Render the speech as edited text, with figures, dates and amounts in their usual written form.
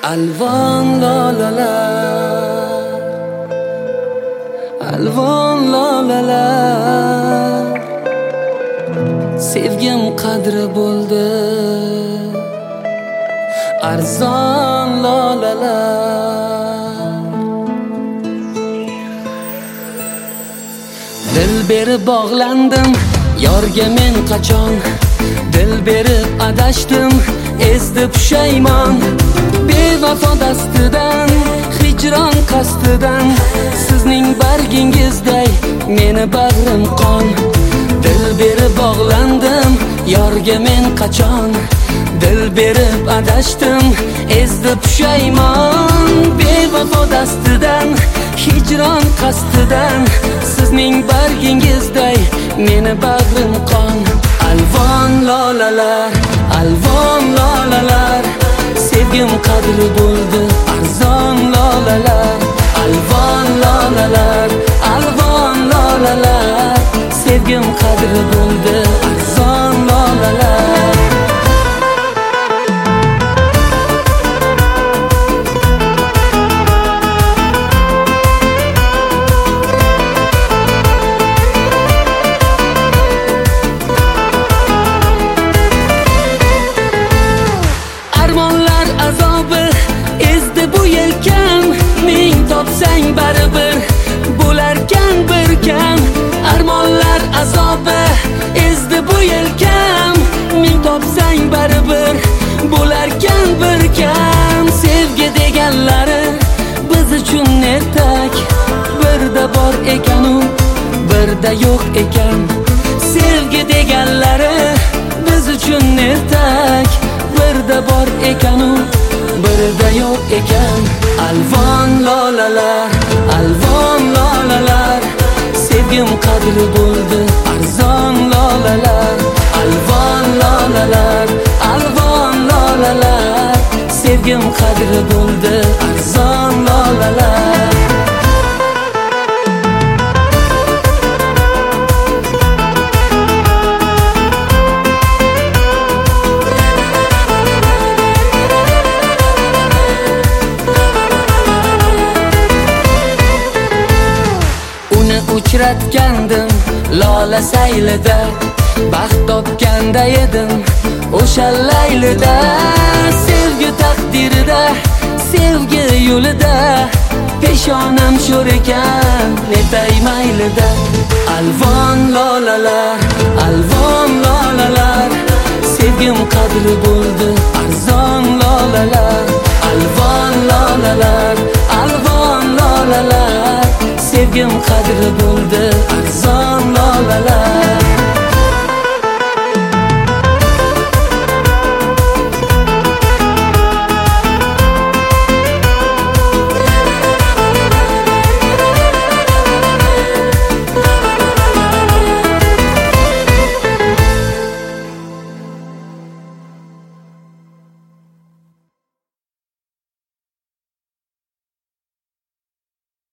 Alvon lolalar, alvon lolalar, sevgim qadri bo'ldi, arzon lolalar. Dil berib bog'landim, yorga men qachon, dil berib adashdim, ezdi pushaymon. Bevafo dastidan, hijron qastidan, sizning bargingizday meni bag'rim qon. Dil berib bog'landim, yorga men qachon, dil berib adashdim, ezdi pushaymon. Bevafo dastidan, hijron qastidan, sizning bargingizday meni bag'rim qon. Alvon lolalar, alvon lolalar, sevgim qadri bo'ldi, arzon lolalar. Alvon lolalar, alvon lolalar, sevgim qadri bo'ldi, arzon lolalar. Topsang baribir bo'larkan bir kam, armonlar azobi ezdi bu yelkam. Ming topsang baribir bo'larkan bir kam. Sevgi deganlari biz uchun ertak, birda bor ekan u, birda yo'q ekan. Sevgi deganlari biz uchun ertak, birda bor ekan u, birda yo'q ekan. Alvon lolalar, alvon lolalar, sevgim qadri bo'ldi, arzon lolalar. Alvon lolalar, alvon lolalar, sevgim qadri bo'ldi, arzon lolalar. Uchratgandim lola saylida, baxt topganda edim o'sha laylida. Sevgi taqdirida, sevgi yo'lida, peshonam sho'r ekan netay maylida. Alvon lolalar, alvon lolalar, sevgim qadri bo'ldi, arzon lolalar. Alvon lolalar, alvon lolalar, sevgim qadri bo'ldi,